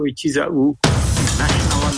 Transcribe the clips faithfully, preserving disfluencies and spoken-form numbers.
which is a national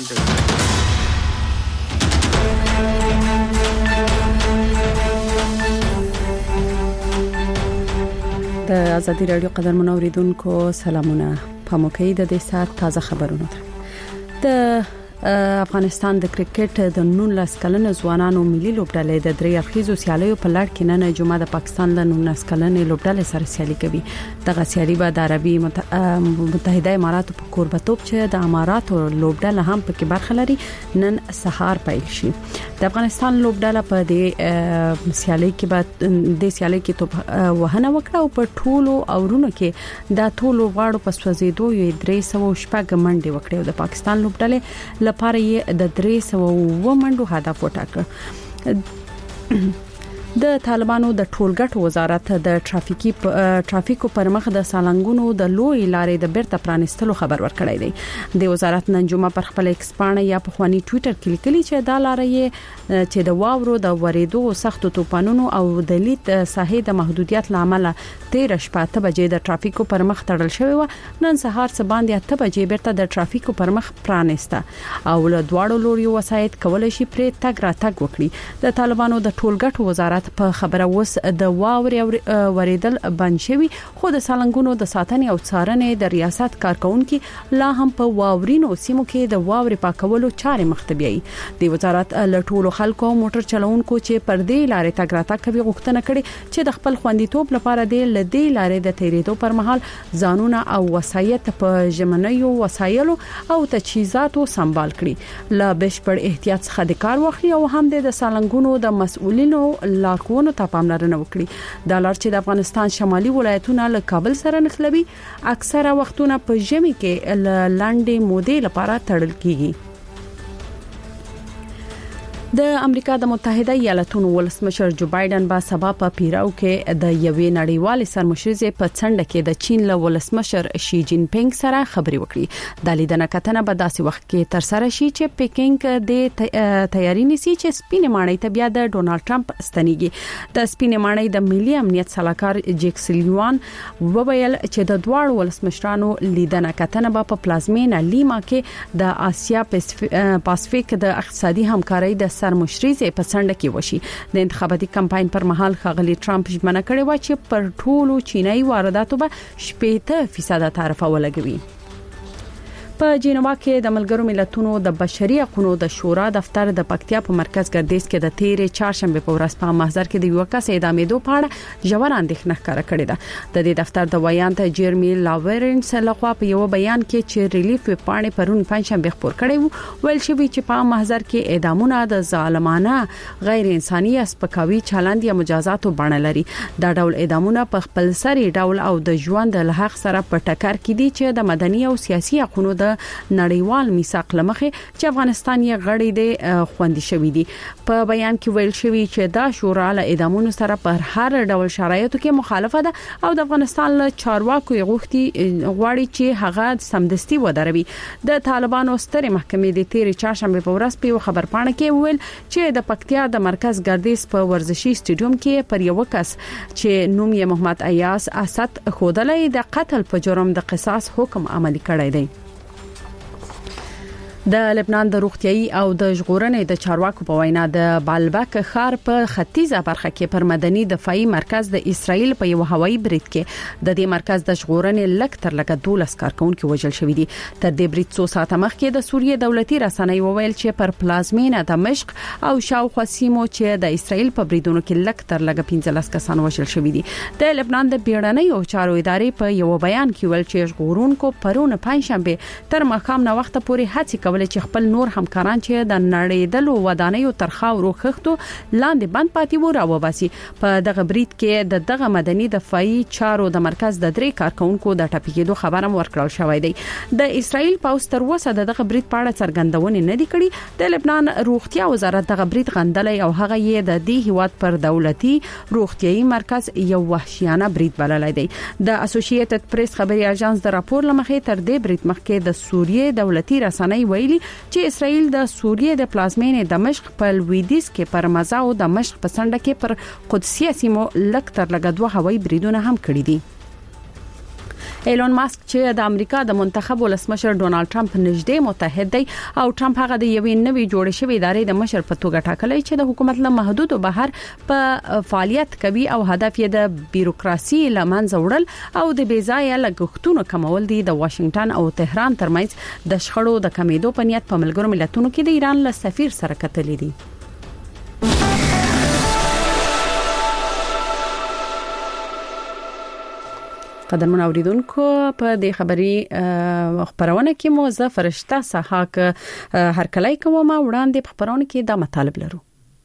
د ازادي رادیو قدرمن اوریدونکو سلامونه په موکې د دې سات تازه خبرونه د افغانستان د کرکټ د نولس کلن ځوانانو ملي لوبډلې د درې اخیزو سیالیو په لړ کې نن جمعه د پاکستان د نولس کلن لوبډلې سره سیالي کوي. دغه سیالي به د عربي متحده اماراتو په کوربتوب چې د اماراتو لوبډله هم پکې برخه لري نن سهار پیل شي. د افغانستان لوبډله په دې سیالي کې به د سیالي کې توپ وهنه وکړه او په ټولو اورونو کې د ټولو غاړو په سوځېدو یې درې سوه شپږ منډي وکړې. د پاکستان لوبډله لپاره یې د درې سوه اووه منډو هدف وټاکه. د طالبانو د ټولګټ وزارت د ټرافیکي ټرافیکو پر مخ د سالنګونو د لوی لارې د بیرته پرانستلو خبر ورکړی دی. د وزارت نن جمعه پر خپل ایکس پاڼه یا په خواني ټوئیټر کې لیکلي چې دا لارې چې د واورو د وریدو سختو توپانونو او د لیت ساحې د محدودیت لامل تیر شپه ته بجې د ټرافیکو پر مخ تړل شوی و. نن سهار څه باندې ته بجې بیرته د ټرافیکو پر مخ پرانسته او له دواړو لوريو وسایت کولای شي پرې تګ را تګ وکړي. د طالبانو د ټولګټ وزارت په خبره وس د واوري وریدل بند شوی خو د سالنګونو د ساتنې او څارنې د ریاست کارکونکو لا هم په واورینو سیمو کې د واوري پاکولو چارې مختبي. د وزارت له ټولو خلکو موټر چلوونکو چې پر دې لارې تګ را تګ کوي غوښتنه کړې چې د خپل خوندیتوب لپاره د لدې لارې د تیریدو پر مهال ځانونه او وسایت په ژمنیو وسایلو او تجهیزاتو سمبال کړي. لا بشپړ احتیاط څخه د کار واخلي او هم د سالنګونو د مسؤلینو لارښوونو ته پاملرنه وکړي. د لار چې د افغانستان شمالي ولایتونو له کابل سره نښلوي اکثره وختونه په ژمي کې لاندې مودې لپاره تړل کیږي. د امریکا د متحده ایالاتونو ولسمشر جو بایدن با سبا په پیراو کې د یوې نړیوال سرمشرزه په څنډه کې د چین له ولسمشر شي جین پینګ سره خبري وکړي. د لیدنه کتنه به داسې وخت کې تر سره شي چې پکینګ د تیاری نيسي چې سپینه ماڼۍ ته بیا د ډونالد ټرمپ ستنېږي. د سپینه ماڼۍ د ملي امنیت صلاحکار جیک سلیوان وویل چې د دواړو ولسمشرانو لیدنه کتنه به په پلازمینه لیما کې د آسیا پاسفیک د اقتصادي همکارۍ د سرمشرزه په څنډه کې وشي. د انتخاباتي کمپاین پر مهال ښاغلي ټرمپ ژمنه کړې و چې پر ټولو چینایي وارداتو به شپږ فیصد تعرفه ولګوي. په جنیوا کې د ملګرو ملتونو د بشري حقوقو د شورا دفتر د پکتیا په مرکز ګردیز کې د تیرې چهارشنبه په ورځ په محضر کې د یو کس اعدامېدو په اړه ژور اندېښنه ښکاره کړې ده. د دې دفتر د ویان ته جیرمی لاورنس لخوا په یو بیان کې چې ریلیف پاڼې پرون پنځشنبه خبر کړي وو ویل شوی چې په محضر کې اعدامونه د ظالمانه غیر انساني اسپکاوي چلند یا مجازاتو بڼه لري. دا ډول اعدامونه په خپل سری ډول او د ژوند له حق سره په ټکر کې دي چې د مدني او سیاسي حقوقو د نړیوال میثاق لمخه چې افغانستان یې غړی دی خوندي شوی دی. په بیان کې ویل شوی چې دا شورا له اعدامونو سره په هر ډول شرایطو کې مخالفه ده او د افغانستان له چارواکو غوښتي غواړي چې هغه سمدستي ودروي. د طالبانو سترې محکمې د تیرې چهارشنبه په ورځ په خبر پاڼه کې ویل چې د پکتیا د مرکز ګردیز په ورزشي سټیډیوم کې پر یو کس چې نوم یې محمد ایاس اسد خودلې د قتل په جرم د قصاص حکم عملي کړی دی. د لبنان د روغتيایي او د ژغورنې د چارواکو په وینا د بالبک ښار په ختیځه برخه کې پر مدني دفاعي مرکز د اسرایل په یو هوایي برید کې د دې مرکز د ژغورنې لک تر لکه دولس کارکونکو وژل شوې دي. تر دې برید څو ساعته مخکې د سوریې دولتي رسنۍ وویل چې پر پلازمینه دمشق او شاوخوا سیمو چې د اسرایل په بریدونو کې لک تر لکه پنځلس کسان وژل شوې دي. د لبنان د بیړنۍ او چارو ادارې په یو بیان کې ویل چې ژغورونکو پرون پنځشنبه تر ماښام نه وخت پورې هڅه ولې چې خپل نور همکاران چې د نړیدلو ودانیو تر خاورو خښتو لاندې بند پاتې وو راوباسي. په دغه برید کې د دغه مدني دفاعي چارو د مرکز د درې کارکونکو د ټاپکېدو خبره ورکړل شوې ده. د اسرایل پاوس تر اوسه دغه برید په اړه څرګندونه نه دي کړې. د لبنان روغتیا وزارت دغه برید غندلې او هغه یې د دې هیواد پر دولتي روغتيایي مرکز یو وحشیانه برید بللی دی. د اسوسییټډ پریس خبري اژانس د راپور لمخې تر دې برید مخکې د سوریې دولتي رسنۍ ویلي چې اسرائیل د سوریې د پلازمینې دمشق په لویدیځ کې پر مزا او دمشق په څنډه کې پر قدسیه سیمو لک تر لګ دوه هوایي بریدونه هم کړی دي. ایلون ماسک چې د امریکا د منتخب ولسمشر ډونالد ټرمپ نږدې متحد دی او ټرمپ هغه د یوې نوې جوړې شوې ادارې د مشر په توګه ټاکلی چې د حکومت له محدود او بهر په فعالیت کوي او هدف یې د بیروکراسي لمنځه وړل او د بیځایه لګښتونو کمول دي. د واشنگټن او تهران ترمنځ د شخړو د کمیدو په نیت په ملګرو ملتونو کې د ایران له سفیر سره کتلې دي. قدرمن اوریدونکو په دې خبري خبرونه کې مو زه فرشته سحاق هر کله کومه وړاندې په خبرونه کې دا مطالب لرو.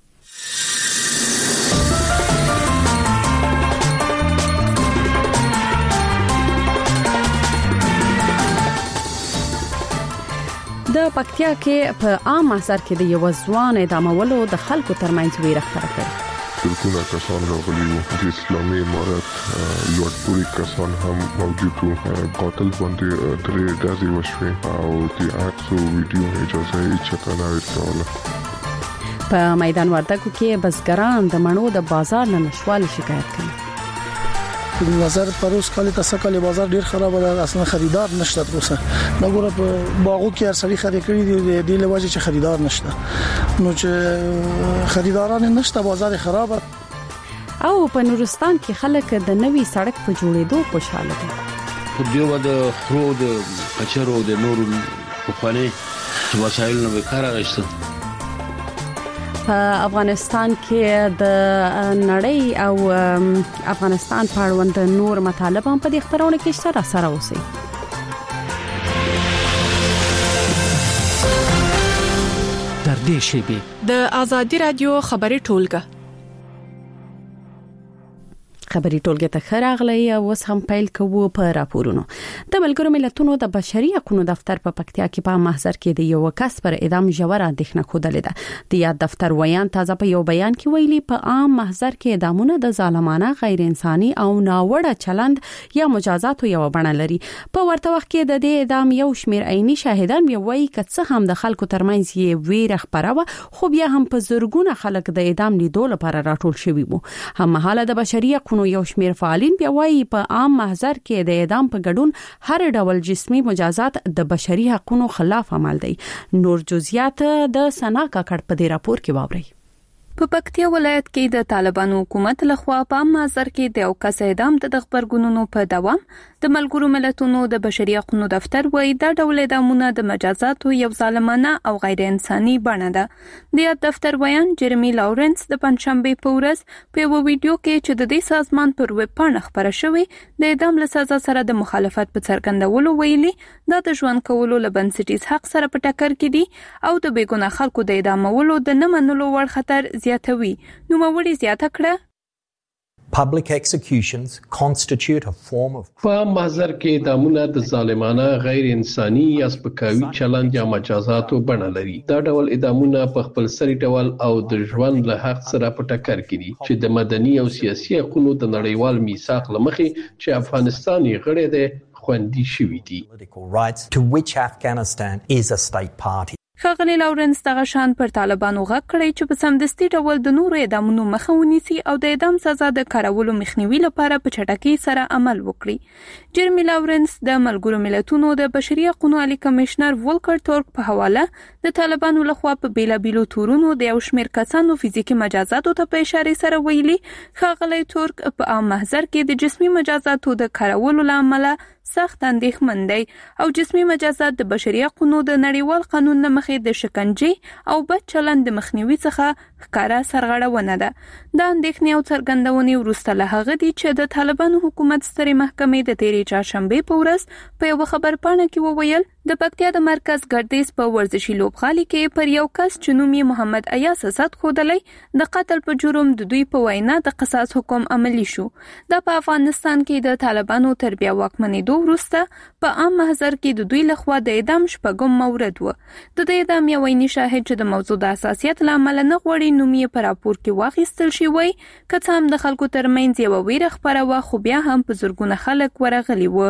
د پکتیا کې په عام اثر کې د یو ځوان اعدامولو د خلکو ترمنځ ویره خپره کړه. ترکونه کسان راغلي وو د اسلامي امارت لوړپوړي کسان هم موجود وو. قاتل باندې درې ډزې وشوې او د عکس او ویډیو اجازه یې چته نه ورکوله. په میدان وردګو کې بزګران د مڼو د بازار نه نشوالي شکایت کوي. د بازار پروس کله تاسو کله بازار ډیر خراب دی، اصلا خریدار نشته تروسه. دا ګوره په باغو کې هر سړي خرید کړی دی د لواجه چې خریدار نشته، نو چې خریداران نشته بازار خراب. او په نورستان کې خلک د نوي سړک په جوړېدو خوشاله دي. په دیو د خرو د کچرو د نورو په خانه وسایل نو کار غشته. په افغانستان کې د نړۍ او افغانستان په اړوند نور مطالب هم په دې خبرونه کې سره سره اوسي. در دې شی د ازادي رادیو خبري ټولګه خبري ټولګه ته خراغلی او اوس هم پیل کوو په راپورونو. د ملګرو ملتونو د بشري حقوقو دفتر په پکتیا کې په محضر کې د یو کس پر اعدام ژوره اندېښنه خوده ده. د یاد دفتر ویان تازه په یو بیان کې ویلي په عام محضر کې اعدامونه د ظالمانه غیر انساني او ناوړه چلند یا مجازاتو یو بڼه لري. په ورته وخت کې د دې اعدام یو شمیر عیني شاهدان بیا وایي چې هم د خلکو ترمنځ یې ویره خبره و، خو بیا هم په زرګونه خلک د اعدام لیدو لپاره راټول شوي وو. هم مهاله د بشري حقوقو یو شمیر فعالین بیا وایي په عام محضر کې د اعدام په ګډون هر ډول جسمي مجازات د بشري حقوقو خلاف عمل دی. نور جزئیات د سنا کاکړ په دې راپور کې واوري. په پکتیا ولایت کې د طالبانو حکومت لخوا په عام محضر کې د یو کس اعدام د خبرګونونو په دوام د ملګرو ملتونو د بشري حقوقو دفتر وایي دا ډول اعدامونه د مجازاتو یو ظالمانه او غیر انساني بڼه ده. د دفتر ویان جرمی لاورنس د پنځشنبه په ورځ په یو ویډیو کې چې د دې سازمان پر ویب پاڼه خبره شوې د اعدام له سزا سره د مخالفت په څرګندولو ویلي دا د ژوند کولو له بنسټیز حق سره په ټکر کې دي او د بیګناه خلکو د اعدامولو د نه منلو وړ خطر زیاتوي. نو موري زیاته کړه Public executions constitute a form of په محضر کې اعدامونه د ظالمانه غیر انساني یا سپکاوي چلند یا مجازاتو بڼه لري. دا ډول اعدامونه په خپل سری ډول او د ژوند له حق سره په ټکر کې دي چې د مدني او سیاسي حقوقو د نړیوال میثاق لمخې چې افغانستان یې غړی دی خوندي شوی دي. political rights to which Afghanistan is a state party. ښاغلي لاورنس دغه شان پر طالبانو غږ کړی چې په سمدستي ډول د نورو اعدامونو مخه ونیسي او د اعدام سزا د کارولو مخنیوي لپاره په چټکۍ سره عمل وکړي. جرمی لاورنس د ملګرو ملتونو د بشري حقوقو عالی کمشنر ولکر تورک په حواله د طالبانو لخوا په بیلابیلو تورونو د یو شمیر کسانو فزیکی مجازاتو ته په اشاره سره ویلي ښاغلي تورک په عام محضر کې د جسمي مجازاتو د کارولو لامل سخت اندېښمن دی او جسمي مجازات د بشري حقوقو د نړیوال قانون نه مخې د شکنجې او بد چلند د مخنیوي څخه ښکارا سرغړونه ده. دا اندېښنې او څرګندونې وروسته له هغه دي چې د طالبانو حکومت سترې محکمې د تیرې چهارشنبې په ورځ په یو خبر پاڼه کې وویل د پکتیا د مرکز ګردیز په ورزشي لوبغالي کې پر یو کس چې نوم یې محمد ایاس اسد خودلی د قتل په جرم د دوی په وینا د قصاص حکم عملی شو. دا په افغانستان کې د طالبانو تر بیا واکمنېدو وروسته په عام محضر کې د دوی لخوا د اعدام شپږم مورد و. د دې اعدام یو عیني شاهد چې د موضوع د حساسیت له امله نه غواړي نوم یې په راپور کې واخیستل شي وای که څه هم د خلکو ترمنځ یو ویره خپره وه خو بیا هم په زرګونه خلک ورغلي وو.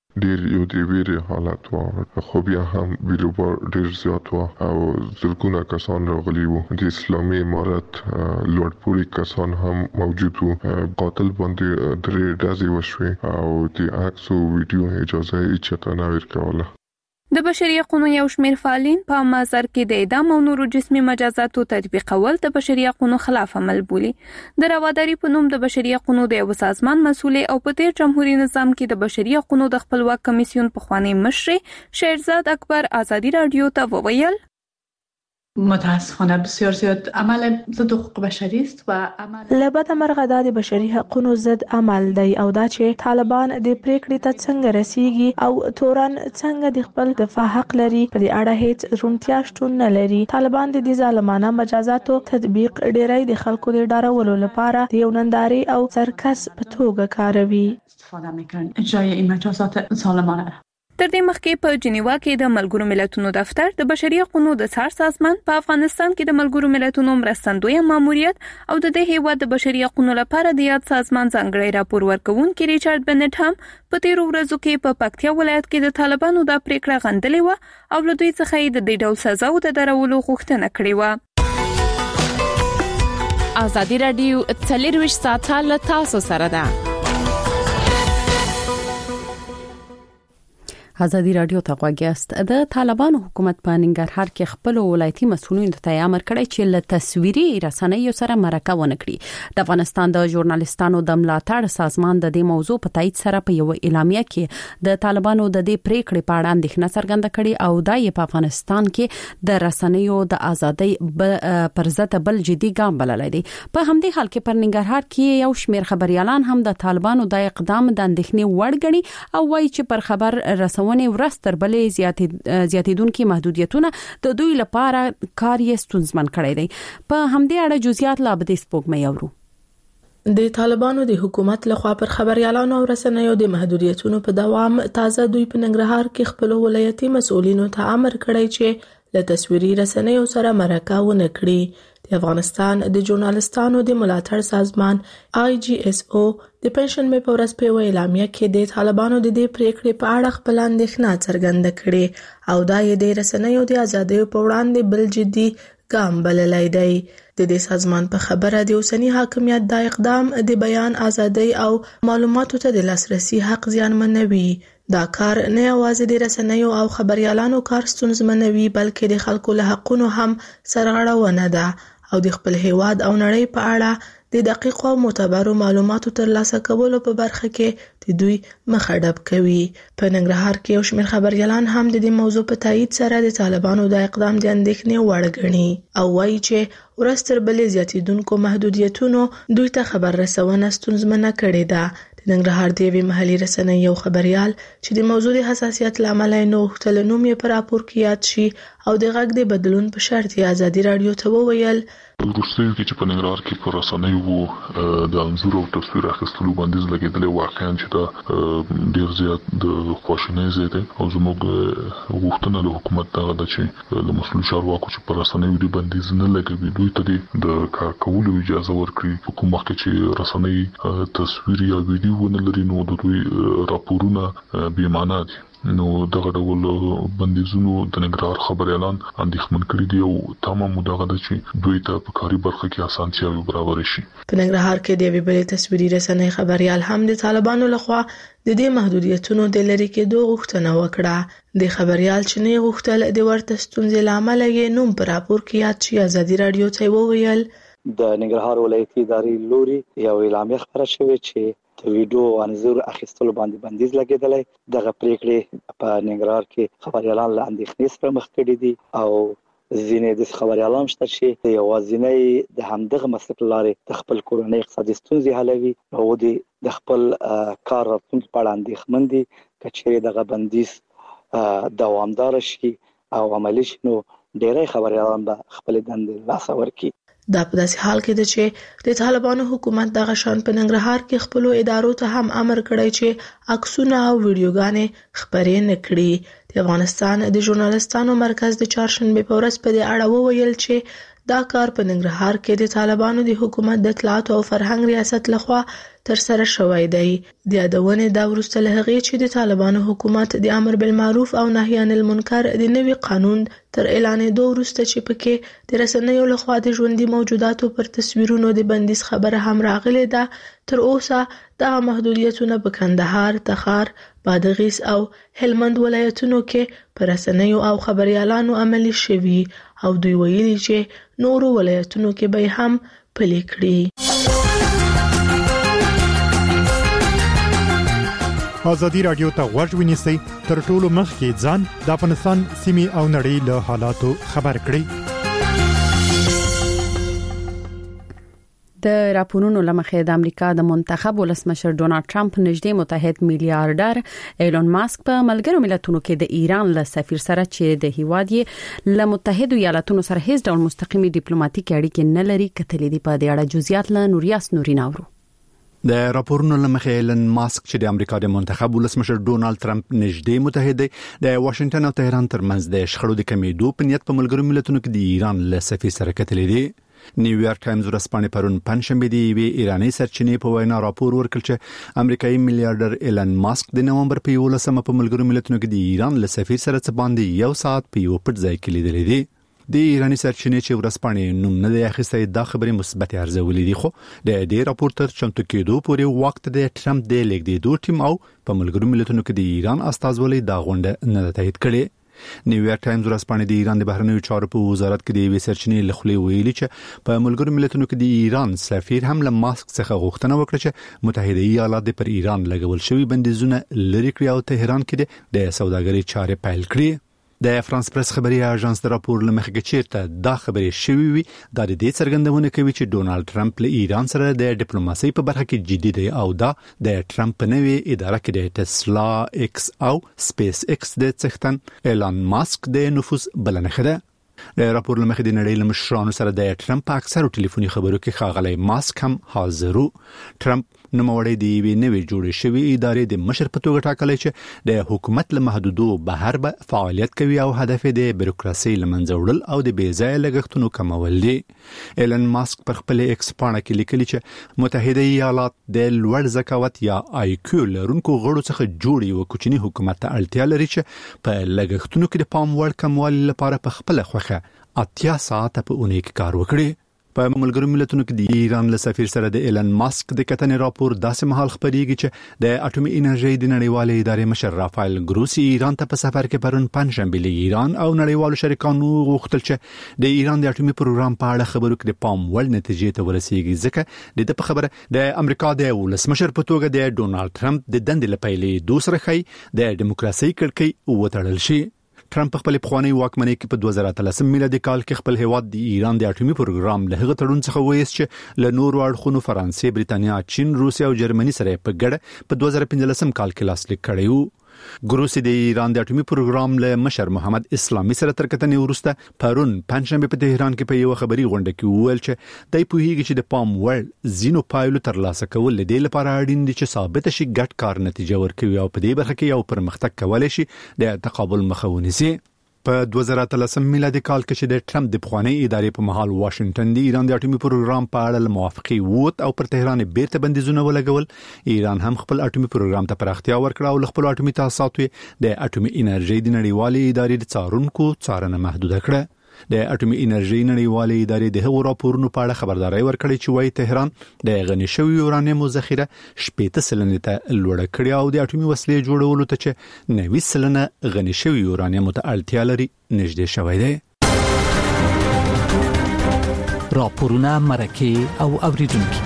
ډیر یو دی ویری حالت و خو بیا هم ویلوبر ډیر زیات و او زرګونه کسان راغلي وو د اسلامي امارت لوړپوړي کسان هم موجود وو قاتل باندې درې ډزې وشوې او د عکس او ویډیو اجازه یې چاته نه ورکوله. د بشري حقوقو یو شمېر فعالین په مازر کې د اعدام او نورو جسمي مجازاتو تطبیقول د بشري حقوقو خلاف عمل بولي. د رواداري په نوم د بشري حقوقو د یو سازمان مسؤل او په تیر جمهوریت نظام کې د بشري حقوقو د خپلواک کمیسیون په خوانی مشر شهرزاد اکبر آزادی رادیو ته وویل متاسفانه بسیار زیاد عمل ضد حقوق بشری است و عمل لبد مرغه د بشري حقوقو ضد عمل دی او دا چې طالبان د پریکړې ته څنګه رسیږي او تورن څنګه د خپل دفاع حق لري په دې اړه هیڅ روڼتیا شتون نه لري. طالبان د دې ظالمانه مجازاتو تطبیق ډیری د خلکو د ډارولو لپاره د یو ننداري او سرکس په توګه کاروي. استفاده میکنن اجرای این مجازات ظالمانه. تر دې مخکې په جنیوا کې د ملګرو ملتونو دفتر د بشري حقوقو د څار سازمان په افغانستان کې د ملګرو ملتونو مرستندوی ماموریت او د دې هیواد د بشري حقوقو لپاره د یاد سازمان ځانګړي راپور ورکونکي ریچارډ بنټ هم په تیر ورځو کې په پکتیا ولایت کې د طالبانو د پریکړه غندلې و او له دوی څخه د دې ډول سزا او د درولو غوښتنه کړې و. آزادی رادیو څلرویشت ساعته له تاسو سره ده. آزادی رادیو ته غواګیاست. د طالبانو حکومت په ننګرهار کې خپل ولایتي مسؤلینو ته امر کړی چې له تصویري رسنیو سره مرکه ونه کړي. د افغانستان د ژورنالیستانو د ملاتړ سازمان د دې موضوع په تایید سره په یو اعلامیه کې د طالبانو د دې پریکړې په اړه اندېښنه څرګنده کړې او دا یې په افغانستان کې د رسنیو د ازادۍ پر ضد بل جدي ګام بللی دی. په همدې حال کې پر ننګرهار کې یو شمېر خبريالان هم د طالبانو د اقدام د اندېښنې وړ ګڼي او وایي چې پر خبر رسو ورستر بلې زیاتېدونکو محدودیتونه د دوی لپاره کار یې ستونزمن کړی دی. په همدې اړه جزئیات لا به د سپوږمۍ اورو. د طالبانو د حکومت لخوا پر خبريالانو او رسنیو د محدودیتونو په دوام تازه دوی په ننګرهار کې خپل ولایتي مسؤلینو ته امر کړی چې له تصویري رسنیو سره مرکه ونه کړي. د افغانستان د ژورنالیستانو د ملاتړ سازمان آی جی اس او د پنځشنبه په ورځ په اعلامیه کې د طالبانو د دې پریکړې په اړه خپل اندېښنه څرګنده کړې او دا یې د رسنیو د ازادۍ په وړاندې بل جدي ګام بللی دی. د دې سازمان په خبره د اوسنی حاکمیت د اقدام د بیان ازادۍ او معلوماتو ته د لاسرسي حق زیانمنوي. دا کار نه یوازې د رسنیو او خبريالانو کار ستونزمنوي بلکې د خلکو له حقونو هم سرغړونه ده او د خپل هیواد او نړۍ په اړه د دقیق او معتبرو معلوماتو ترلاسه کولو په برخه کې د دوی مخه ډب کوي. په ننګرهار کې یو شمېر خبريالان هم د دې موضوع په تایید سره د طالبانو د اقدام د اندېښنې وړ ګڼي او وایي چې ورستر بلې زیاتېدونکو محدودیتونو دوی ته خبر رسونه ستونزمنه کړې ده. د ننګرهار د یوې محلي رسنۍ یو خبريال چې د موضوع د حساسیت لامل نه غوښتل نوم یې په راپور کې یاد شي او د غږ د بدلون په شرط یې آزادي رادیو ته وویل وروستیو کې چې په ننګرهار کې په رسنیو د انځور او تصویر اخیستلو بندیز لګېدلی واقعا چې دا ډېر زیات د خواشینۍ ځای دی او زموږ غوښتنه له حکومت دغه ده چې له مسؤل چارواکو چې په رسنیو د بندیز نه لګوي دوی ته د کار کولو اجازه ورکړي. په کوم وخت چې رسنۍ تصویر یا ویډیو ونه لري نو د دوی راپورونه بې معنا دي. نو دغه ډول بندیزونو د ننګرهار خبريالان اندېښمن کړي دي او تمام مدغه ده چې دوی ته په کاري برخه کې اسانتیاوې برابر شي. په ننګرهار کې د یوې بلې تصویري رسنۍ خبريال هم د طالبانو لخوا د دې محدودیتونو د لرې کېدو غوښتنه وکړه. د خبريال چې نه غوښتل د ورته ستونزې لامل یې نوم پر راپور کې یاد شي آزادي رادیو ته وویل د ننګرهار ولایتي ادارې لوري یو اعلامیه خبره شوې چې د ویډیو انځور اخیستلو باندې بندیز لګیدلی. دغه پریکړې په ننګرهار کې خبريالان له اندېښنې سره مخ کړي دي او ځینې د خبريالان شته چې د یوازینۍ د همدغه مسلک لارې د خپل کورنۍ اقتصادي ستونزې حلوي او د خپل کار راتلونکي په اړه اندېښمن دي. که چیرې دغه بندیز دوامدار شي او عملي شي نو ډېری خبريالان به خپل دندې لاسه ورکړي. دا په داسې حال کې ده چې د طالبانو حکومت دغه شان په ننګرهار کې خپل ادارو ته هم امر کړی چې عکسونه او ویډیوګانې خبرې نه کړي. د افغانستان د ژورنالیستانو مرکز د چهارشنبه په ورځ په دې اړه وویل چې دا کار په ننګرهار کې د طالبانو د حکومت د اطلاعات او فرهنګ ریاست لخوا تر سره شوی دی. د یادونه دا وروسته له هغې چې د طالبانو حکومت د امر بالمعروف او نهی عن المنکر د نوي قانون تر اعلانېدو وروسته چې پکې د رسنیو لخوا د ژوندۍ موجوداتو پر تصویرونو د بندیز خبره هم راغلې ده، تر اوسه دا محدودیتونه په کندهار، تخار، بادغیس او هلمند ولایتونو کې پر رسنیو او خبريالانو عملي شوي او دوی ویلي چې نورو ولایتونو کې به هم پلي کړي. ازادي رادیو ته غوږ ونیسئ تر ټولو مخکې ځان د افغانستان سیمې او نړۍ له حالاتو خبر کړئ. د راپورونو لمخې د امریکا د منتخب ولسمشر ډونالد ټرمپ نږدې متحد میلیارډر ایلون ماسک په ملګرو ملتونو کې د ایران له سفیر سره چې د هیواد یې له متحد ایالاتونو سره هیڅ ډول مستقیمي ډیپلوماټیک اړیکې نه لري، کتلې دي. په دې اړه جزئیات له نوریاس نورین اورو. د راپورونو لمخې ایلن ماسک چې د امریکا د منتخب ولسمشر ډونالد ټرمپ نږدې متحد د واشنگټن او تهران ترمنځ د شخړو د کمیدو په نیت په ملګرو ملتونو کې د ایران له سفیر سره کتلې دي. نیویارک ټایمز ورځپاڼې پرون پنځشنبه دی وی ایرانی سرچینې په وینا راپور ورکړ چې امریکایي میلیارډر ایلن ماسک د نومبر په یولسمه په ملګرو ملتونو کې د ایران له سفیر سره څه باندې یو ساعت په یو پټ ځای کې لیدل دي. د ایرانی سرچینې چې ورځپاڼې نوم نه دی اخیستی دا خبرې مثبت ارزولې دي، خو د دې راپور تر چمتو کېدو پورې وخت د ټرمپ د لیږدېدو ټیم او په ملګرو ملتونو کې د ایران استازولۍ دا غونډه نه تایید کړې. نیویارک ټایمز ورځپاڼې د ایران د بهرنیو چارو په وزارت کې د یوې سرچینې له خولې ویلي چې په ملګرو ملتونو کې د ایران سفیر هم له ماسک څخه غوښتنه وکړه چې متحده ایالات پر ایران لګول شوی بندیزونه لرې کړي او تهران کې د سوداګرۍ چارې پیل کړي. د فرانس پریس خبري اژانس د راپور لمخې چیرته دا خبرې شوي وي دا د دې څرګندونه کوي چې ډونالد ټرمپ له ایران سره د ډیپلوماسۍ په برخه کې جدي دی او دا د ټرمپ په نوې اداره کې د ټسلا ایکس او سپیس ایکس د څښتن ایلان ماسک د نفوذ بلنه خده. د راپور لمخې د نړۍ له مشرانو سره د ټرمپ اکثر ټلیفوني خبرو کې ښاغلی ماسک هم حاضر وو. ټرمپ نوموړی د یوې نوې جوړې شوې ادارې د مشر په توګه ټاکلی چې د حکومت له محدودو بهر به فعالیت کوي او هدف یې د بیروکراسي له منځه وړل او د بې ځایه لګښتونو کمول دي. ایلن ماسک پر خپل ایکس پاڼه کې لیکلي چې متحده ایالات د لوړ ذکاوت یا آی کیو لرونکو غړو څخه جوړ یو کوچني حکومت ته اړتیا لري چې په لګښتونو کې د پام وړ کموالي لپاره په خپل خوخه اتیا ساعته په اونۍ کې کار وکړي. په ملګرو ملتونو کې د ایران له سفیر سره د ایلن ماسک د کتنې راپور داسې مهال خبرېږي چې د اټومي انرژي د نړیوالې ادارې مشر رافایل ګروسی ایران ته په سفر کې پرون پنځشنبه له ایران او نړیوالو شریکانو غوښتل چې د ایران د اټومي پروګرام په اړه خبرو کې د پام وړ نتیجې ته ورسیږي، ځکه د په خبره د امریکا د ولسمشر په توګه د ډونالد ټرمپ د دندې لپاره دوسر خي د دیموکراسي کړکۍ وټړل شي. ټرمپ خپل پخوانی واکمنۍ کې په دوه زره اتلسم میلادي کال کې خپل هیواد د ایران د اټومي پروګرام له هغه تړون څخه وایست چې له نورو اړخونو فرانسې، بریتانیا، چین، روسیا او جرمني سره په ګډه په دوه زره پنځلسم کال کې لاسلیک کړی وو. ګروسی د ایران د اټومي پروګرام له مشر محمد اسلامي سره تر کتنې وروسته پرون پنځشنبه په تهران کې په یو خبري غونډه کې وویل چې دای په هیڅ چې د پام وړ زینو پایلو ترلاسه کول د دې لپاره اړین دي چې ثابت شي ګډ کار نتیجه ورکوي او په دې برخه کې یو پرمختګ کولای شي د تقابل مخه ونیسي. په دوه زره اتلسم میلادي کال کې چې د ټرمپ د پخوانی ادارې په محل واشنگټن د ایران د اټومي پروګرام په اړه موافقه ووت او پر تهران بیرته بندیزونه ولګول. ایران هم خپل اټومي پروګرام ته پراختیا ورکړه او خپل اټومي تاسیساتو د اټومي انرژي د نړیوالې ادارې د څارونکو څارنه محدوده کړه. د اټومي انرژي نړیوالې ادارې د هغو راپورونو په اړه خبرداري ورکړې چې وايي تهران د غني شوی یورانیم ذخیره شپږ سلنه ته لوړه کړې او د اټومي وسلې جوړولو ته چې نوي سلنه غني شوی یورانیم ته اړتیا لري نږدې شوی دی. راپورونه مرکه او اوریدونکو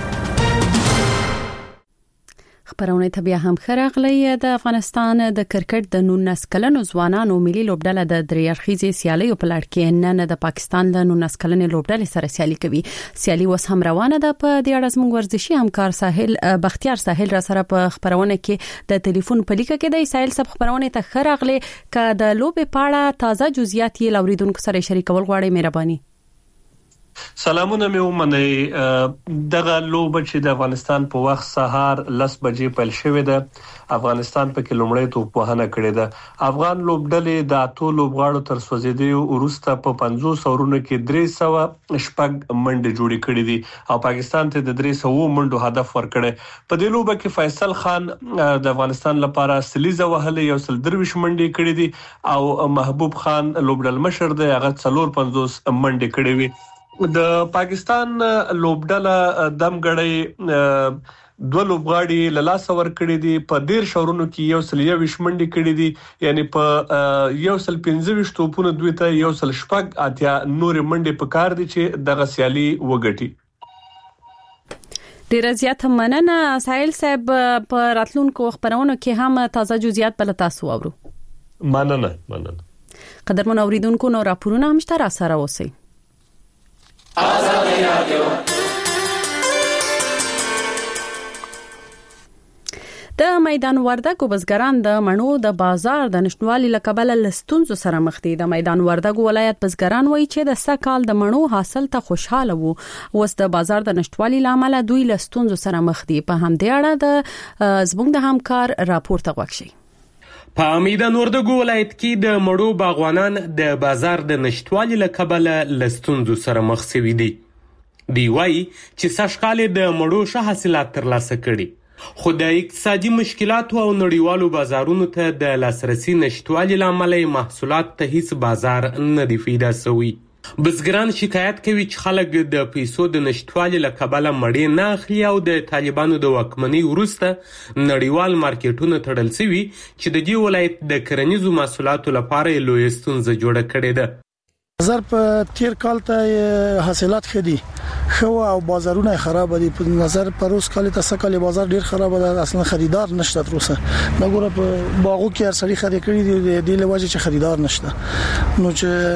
خبرونه ته بیا هم خراغلی. د افغانستان د کرکټ د نولس کلنو ځوانانو ملي لوبډله د درې اړخیزې سیالیو په لړ کې نن د پاکستان د نولس کلنې لوبډلې سره سیالي کوي. سیالي اوس هم روانه ده. په دې اړه زموږ ورزشي همکار ساحل بختیار ساحل را سره په خبرونه کې د ټلیفون په لیکه کې د ساحل سب خبرونه ته خراغلی. ک د لوبې په اړه تازه جزئیات یې لوریدونکو سره شریکول غواړي، مهرباني. سلامونه مې ومنئ. دغه لوبه چې د افغانستان په وخت سهار لس بجې پیل شوې ده، افغانستان په کې لومړی توپوهنه کړې ده. افغان لوبډلې د اتو لوبغاړو تر سوځېدو وروسته په پنځوس اورونو کې درې سوه شپږ منډې جوړې کړې دي او پاکستان ته د درې سوه منډو هدف ورکړی. په دې لوبه کې فیصل خان د افغانستان لپاره سلیزه وهلې یو سل درویش منډې کړې دي او محبوب خان لوبډل مشر دی، هغه څلور پنځوس منډې کړې وي. د پاکستان لوبډله دم غړي دوه لوبغاړي له لاس ور کړی دي، په ډیر شورونو کې یو سل یوش منډي کړی دي، یعنی په یو سل پنځه ویشت توپونه دوی ته یو سل شپږ اتیا نور منډي په کار دي چې دغه سیالي وګټي. ډیر زیات مننه سایل صاحب. په راتلونکو خبرونو کې هم تازه جزئیات بل تاسو اورو. مننه مننه. قدرمن اوریدونکو نو راپورونه هم شته را سره اوسئ. آزادی رادیو د میدان وردګو بزګران د مڼو د بازار د نشټوالي لکبل لستونزو سره مخ دي. د میدان وردګو ولایت بزګران وایي چې د سکهال د مڼو حاصل ته خوشاله وو، اوس د بازار د نشټوالي لامل دوی لستونزو سره مخ دي. په همدې اړه د زموږ د همکار راپور ته وکشي. په میدان وردګو ولایت کې د مړو باغوانان د بازار د نشټوالي له کبله لستونزو سره مخ شوي دي. دی وايي چې سږکال د مړو ښه حاصلات ترلاسه کړي، خو د اقتصادي مشکلاتو او نړیوالو بازارونو ته د لاسرسي نشټوالي له امله محصولات ته هیڅ بازار نه دی پیدا شوی. بزګران شکایت کوي چې خلک د پیسو د نشټوالي له کبله مړې نه اخلي او د طالبانو د واکمنۍ وروسته نړیوال مارکیټونه تړل شوي چې د دې ولایت د کرنیزو محصولاتو لپاره یې لویه ستونزه جوړه کړې ده. بازار په تیر کال ته حاصلات خدي خو او بازارونه خراب دي. په نظر پروس کال ته سکه بازار ډیر خراب ده، اصلا خریدار نشته تر اوسه. دا ګوره په باغو کې هر سړي خرید کړی دی، د لوجه چې خریدار نشته، نو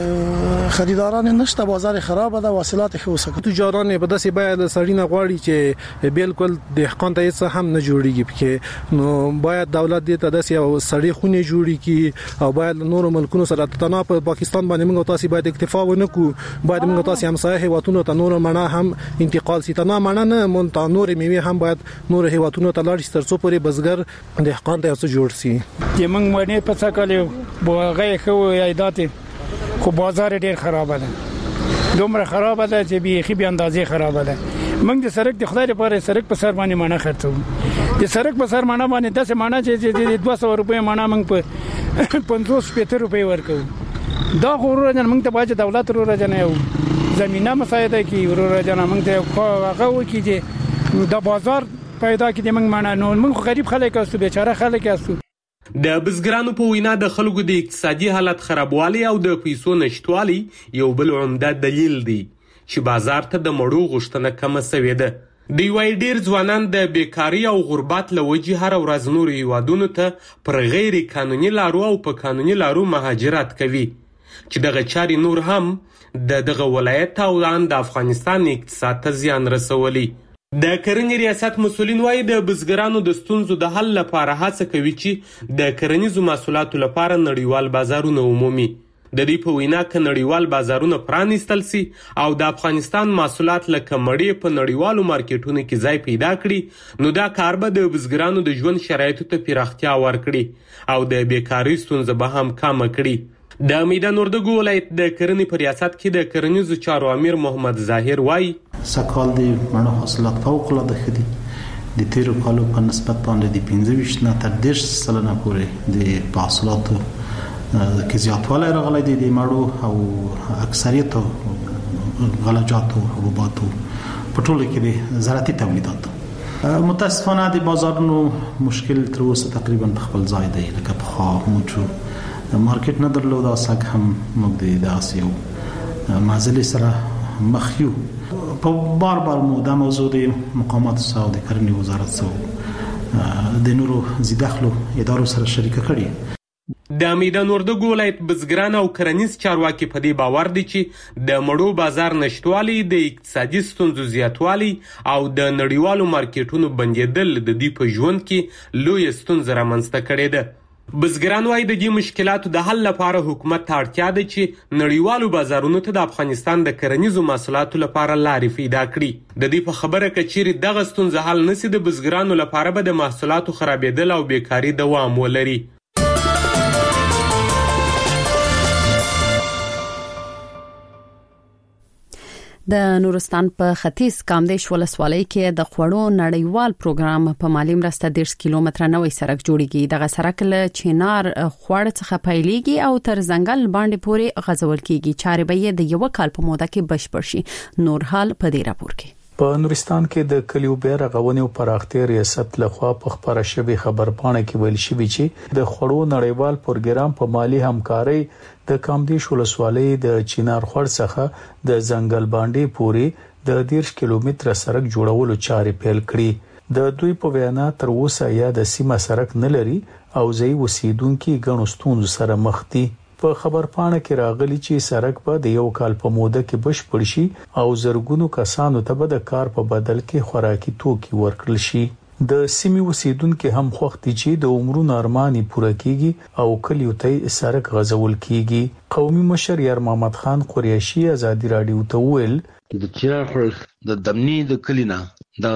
چې خریداران نشته بازار خراب ده، حاصلات خو سکه تجاران په داسې باید سړی نه غواړي چې بالکل دهقان ته هیڅ هم نه جوړیږي، پکې نو باید دولت دې ته داسې او سړی خونه جوړي کی او باید نور ملکونو سره تنه په پاکستان باندې موږ تاسو باید اکتفا ونکو، باید موږ تاسو همسایه هیوادونو ته نور مڼه هم انتقال سي، تنه مڼه نه مونږ ته نور میوه هم باید نور هیوادونو ته لاړ شي ترڅو پورې بزګر دهقان ته څه جوړ سي. چې موږ باندې په څه کال بوغه خو ایدات خو بازار ډیر خراب ده، دومره خراب ده چې به خي به اندازې خراب ده. موږ د سرک د خدای لپاره سرک په سر باندې مڼه خرڅو، د سرک په سر مڼه باندې داسې مڼه چې دوه سوه روپۍ مڼه موږ په پنځوس شپېته روپۍ ورکو. دا غوړه جن موږ ته باید دولت ورو راځنه یو زمينه مساعده کی ورو راځنه موږ ته هغه وکړي چې د بازار پیدا کړي. موږ معنا نو موږ غریب خلک اوسو، بیچاره خلک اوسو. د بزګرانو په وینا د خلکو د اقتصادي حالت خرابوالي او د پیسو نشټوالي یو بل عمده دلیل دی چې بازار ته د مړو غوښتنه کمه شوې ده. دی وايي ډیر ځوانان د بیکاری او غربت له وجې هر ورځ نور هیوادونو ته پر غیر قانوني لارو او په قانوني لارو مهاجرت کوي، چې دغه چاري نور هم د دغه ولایت او د افغانستان اقتصاد ته زیان رسولي. د کرنې ریاست مسؤلین وايي د بزګرانو د ستونزو د حل لپاره هڅه کوي چې د کرنیزو محصولاتو لپاره نړیوال بازارونه عمومي. د دې په وینا ک نړیوال بازارونه پرانیستل سي او د افغانستان محصولات لکه مړې په نړیوالو مارکیټونو کې ځای پیدا کړي، نو دا کار به د بزګرانو د ژوند شرایطو ته پراختیا ورکړي او د بیکاری ستونزه به هم کم کړي. د میدان وردګو ولایت د کرنې په ریاست کې د کرنیزو چارو امیر محمد ظاهر وايي سکهال د مڼو حاصلات فوق العاده ښه دي، د تیرو کالو په نسبت باندې د پنځه ویشت نه تر دېرش سلنه پورې د حاصلاتو کې زیاتوالی راغلی دی. د مڼو او اکثریت غلجاتو حبوباتو په ټوله کې د زراعتي تولیداتو متاسفانه د بازارونو مشکل تر اوسه تقریبا په خپل ځای دی. لکه پخوا موږ مارکیټ نه درلود، اساک هم موږ د آسیو معضلې سره مخ یو. په بار بار مو د موضوع د مقامات سره د کرنې وزارت سره د نورو زیدخلو ادارو سره شریکه کړي. د میدان وردګو ولایت بزګران او کرنیز چارواکي په دې باور دي چې د مړو بازار نشټوالي، د اقتصادي ستونزو زیاتوالی او د نړیوالو مارکیټونو بندیدل د دې په ژوند کې لوی ستونزه رامنځته کړې ده. بزګران وايي د دې مشکلاتو د حل لپاره حکومت ته اړتیا ده چې نړیوالو بازارونو ته د افغانستان د کرنیزو محصولاتو لپاره لارې پیدا کړي. د دې په خبره کې چې دغه ستونزه حل نشي د بزګرانو لپاره به د محصولاتو خرابېدل او بیکاري دوام ولري. د نورستان په ختیځ کامدیش ولسوالۍ کې د خوړو نړیوال پروګرام په مالی مرسته ډیرش کیلومتره نوې سړک جوړیږي. دغه سړک له چینار خوړ څخه پیلېږي او تر ځنګل باندې پورې غځول کیږي. چارې به د یو کال په موده کې بشپړ شي. نور حال په دې راپور کې. په نورستان کې د کلیو بیر غونې او پراختیا ریاست لخوا په خبره شوی خبرپاڼه کې ویل شوی چې د خوړو نړیوال پروګرام په مالی همکاري د کامدیش ولسوالۍ د چینار خوړ څخه د ځنګل باندې پورې د ډیرش کیلومتره سړک جوړولو چارې پیل کړې. د دوی په وینا تر اوسه یا د سیمه سړک نه لري او ځای اوسیدونکو غنو ستونزو سره مخ دي. په خبرپاڼه کې راغلي چې سړک په د یو کال په موده کې بشپړ شي او زرګونو کسانو ته به د کار په بدل کې خوراکي توکي ورکړل شي. د سیمې اوسیدونکو هم خوښ دي چې د عمرونو ارماني پوره کیږي او کلیو ته سړک غځول کیږي. قومي مشر یار محمد خان قریشي ازادي رادیو ته ویل د چیرار خړ د دمنی د کلینا دا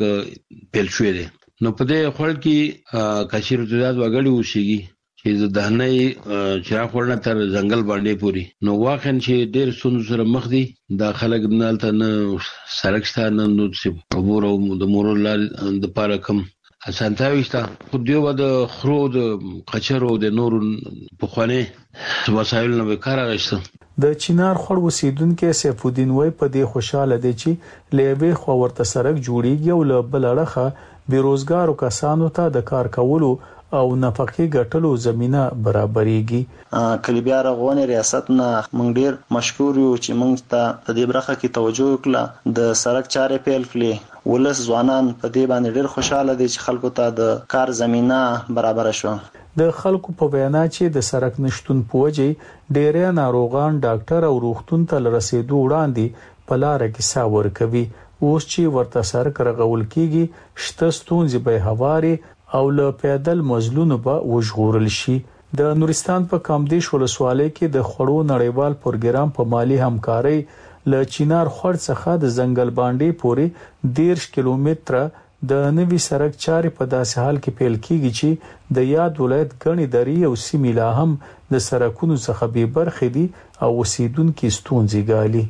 سړک پیل شوې ده. نو په دې خړ کې کثیر تعداد وګړي وشيږي چې د دهنې چیرار خړ تر ځنګل باندې پوری. نو واخن چې ډېر سوند سره مخ دي د خلک نالته نه سړک ستانه نو چې عبور او د مورل د پاره کم اسانتاويستا خو دیو د خرو د قچرو د نور په خوانه وسایل نه وکړه غشته. د چینار خړ وسیدونکو سیف الدین وای په دې خوشاله دي چې لیوي خو ورته سړک جوړیږي او له بلړخه بیروزګارو کسانو ته د کار کولو او نفقې ګټلو زمينه برابرېږي. کلیبیا رغونې ریاست نه مونږ ډیر مشکور یو چې مونږ ته د دې برخه کې توجه وکړه. د سړک چارې پیل کړې. ولس ځوانان په دې باندې ډیر خوشاله دي چې خلکو ته د کار زمينه برابر شو. د خلکو په وینا چې د سړک نشټون پوجي ډیر ناروغان ډاکټر او روغتون ته رسیدو وړاندې په لار کې ساور کوي. اوس چې ورته سړک رغول کیږي شته ستونزې به هواري او له پیدل مزلونو به وژغورل شي. د نورستان په کامدیش ولسوالۍ کې د خوړو نړیوال پروګرام په مالی همکاري له چینار خوړ څخه د ځنګل باندې پورې ډیرش کیلومتره د نوي سړک چارې په داسې حال کې پیل کیږي چې د یاد ولایت غني درې او سیمې لا هم د سړکونو څخه به برخې دي او وسیدونکو ستونزې ګالي.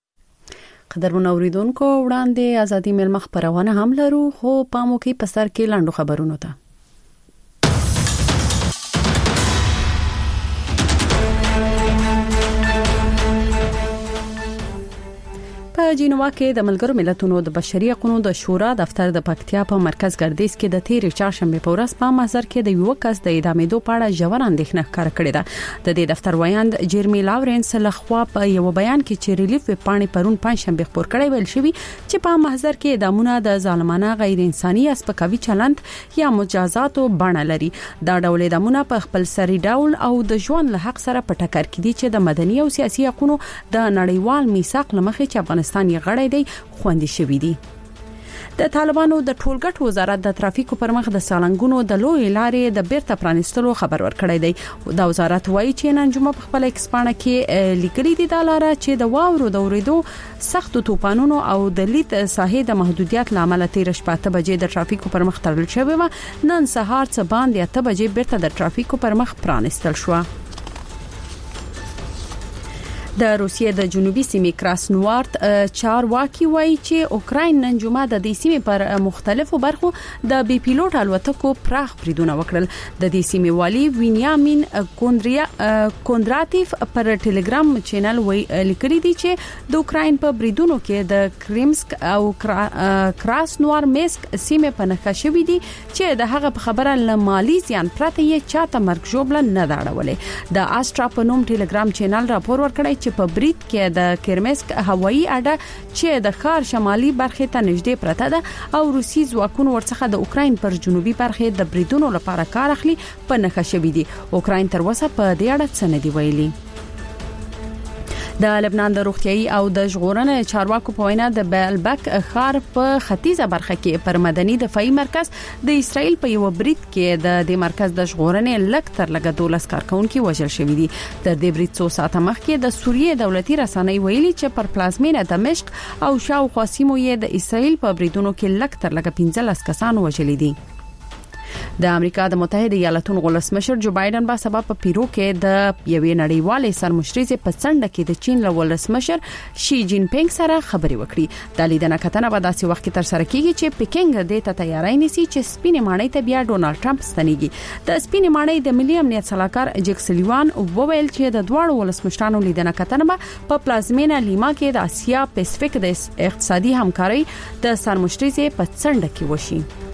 قدرمن اوریدونکو وړاندې ازادي ملمخ پرونه هم لرو خو پامو کې په سر کې لاندو خبرونه ده. په جنوا کې د ملګرو ملتونو د بشري حقوقو د شورا دفتر د پکتیا په مرکز ګردیز کې د تیر چهارشنبه په ورځ په محضر کې د یو کس د اعدام دوه پاړه ژور اندېښنه ښکار کړې ده. د دې دفتر وایند جیرمی لاورنس لخوا په یو بیان کې چې ریلیف پاڼې پرون پنځشنبه خبر کړی ویل شوی چې په محضر کې اعدامونه د ظالمانه غیر انساني اسپکاوي چلند یا مجازاتو بڼه لري. دا ډول اعدامونه په خپل سری ډول او د ژوند له حق سره په ټکر کې دي چې د مدني او سیاسي حقوقو د نړیوال میثاق لمخې چې افغانستان یې غړی دی خوندي شوی دی. د طالبانو د ټولګټ وزارت د ترافیکو پر مخ د سالنګونو د لوی لارې د بیرته پرانستلو خبر ورکړی دی. د وزارت وایي چې نن جمعه په خپل ایکسپانه کې لیکلي دي د لارې چې د واورو د اوریدو سخت طوفانونو او د لید ساحې د محدودیت لامل تیر شپه ته بجې د ترافیکو پر مخ تړل شوی و. نن سهار څه باندې ته بجې بیرته د ترافیکو پر مخ پرانستل شو. د روسیې د جنوبي سیمې کراسنوارت چارواکي وایي چې اوکراین نن جمعه د دې سیمې پر مختلفو برخو د بي پیلوټ الوتکو پراخ بریدونه وکړل. د دې سیمې والی وینیامین کوندریا کوندراتیف پر ټلګرام چینل وی لیکلي دي چې د اوکراین په بریدونو کې د کریمسک او کراسنوار میسک سیمې په نښه شوې دي چې د هغه په خبره له مالي ځان پرته یې چاته مرګ ژوبل نه داړولې. د آسترا په نوم ټلګرام چینل راپور ورکړی په بریټ کې د کرمسک هوایی اډه چې د ښار شمالي برخې ته نږدې پرته ده او روسي ځواکونو ورڅخه د اوکراین پر جنوبي برخې د بریدونو لپاره کار اخلي په نښه شوی دي. اوکراین تر اوسه په دې اړه څه نه دی ویلي. د لبنان د روغتيایي او د ژغورنې چارواکو په وینا د بیلبک ښار په ختیځه برخه کې پر مدني دفاعي مرکز د اسرائیل په یو برید کې د دې مرکز د ژغورنې لک تر لګ دولس کارکونکو وژل شوی دي. تر دې برید څو ساعته مخکې د سوریې دولتي رسنۍ ویلي چې پر پلازمینه دمشق او شاوخوا سیمو یې د اسرائیل په بریدونو کې لک تر لګ پنځلس کسان وژل دي. د امریکا د متحده ایالاتونو ولسمشر جو بایدن با سبب په پیرو کې د یوې نړیوالې سرمشريزه په څنډه کې د چین له ولسمشر شي جین پینګ سره خبرې وکړي. د لیدنه کتنه به داسې وخت کې تر سره کیږي چې پکینګ د ته تیاری نیسي چې سپینې ماڼۍ ته بیا ډونالد ټرمپ ستنېږي. د سپینې ماڼۍ د ملي امنیت صلاحکار جیک سلیوان وویل چې د دواړو ولسمشرانو لیدنه کتنه په پلازمینه لیما کې د اسیا پیسفیک د اقتصادي همکارۍ د سرمشريزه په څنډه کې وشي.